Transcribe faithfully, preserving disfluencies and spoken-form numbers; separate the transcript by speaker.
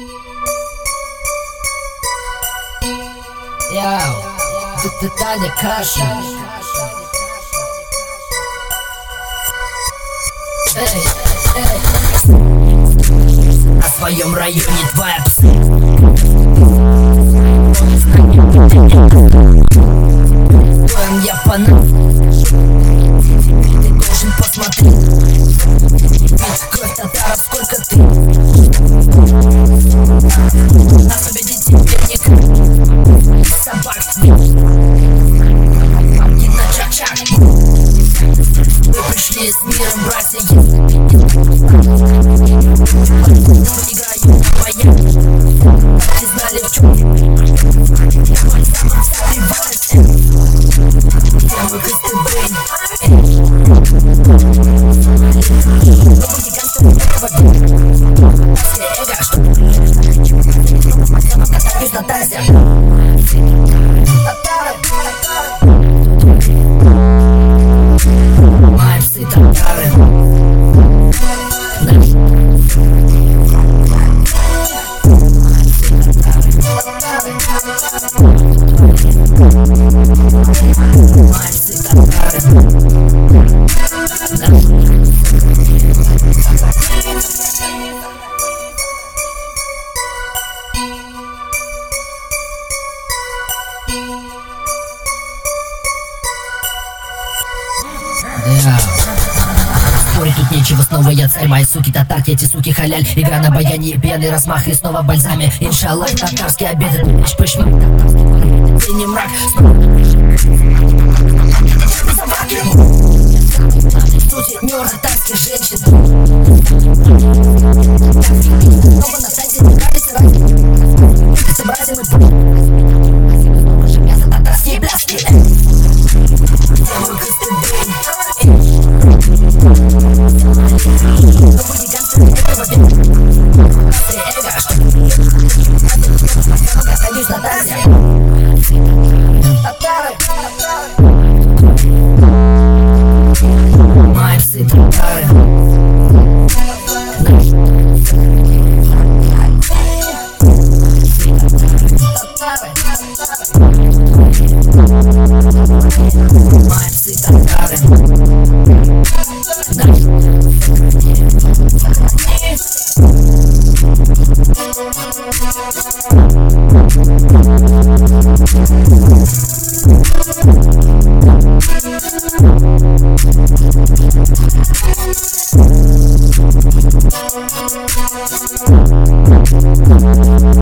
Speaker 1: Яу, это Таня Каша. Эй, эй. На своем районе твоя псы. Стоим я по нам. Ты должен посмотреть. Ведь кровь татаров сколько ты. Нас победить теперь никак. Собак и на чак-чак. Мы пришли с миром, братья. Играю на баян. Все знали в чем. Спорить тут нечего, снова я царь, мои суки татарки, эти суки халяль. Игра на баяне, пьяный размах и снова бальзаме. Иншаллах, татарский обед, это лишь пышма. Синий мрак, сутенер татарских женщин. Снова на сайте не нравится раз. Собратья мы мясо татарские бляски. We'll be right back.